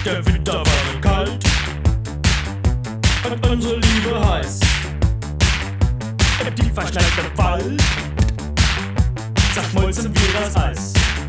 Der Winter war so kalt und unsere Liebe heiß. Im tief verschneiten Wald zerschmolzen wir das Eis.